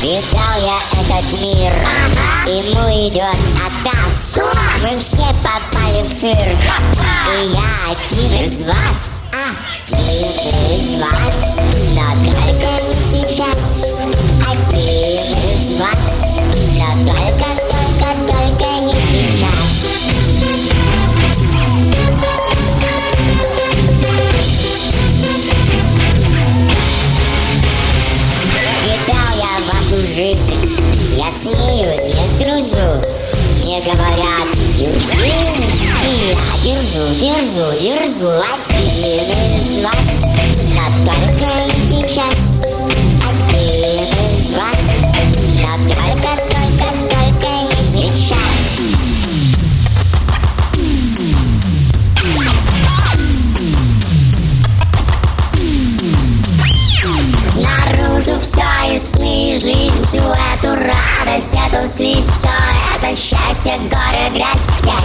Видал я этот мир, ему идет отказ. Мы все попали в цирк, и я один из вас. Один из вас, но только не сейчас. Один из вас, но только не сейчас. Видал я вашу жизнь, я с нею не дружу. Мне говорят, держись, и я держу. Один из вас, но только не сейчас. Один из вас, но только не сейчас. Наружу все и сны, и жизнь, всю эту радость, эту слизь, все это счастье, горе, грязь. Я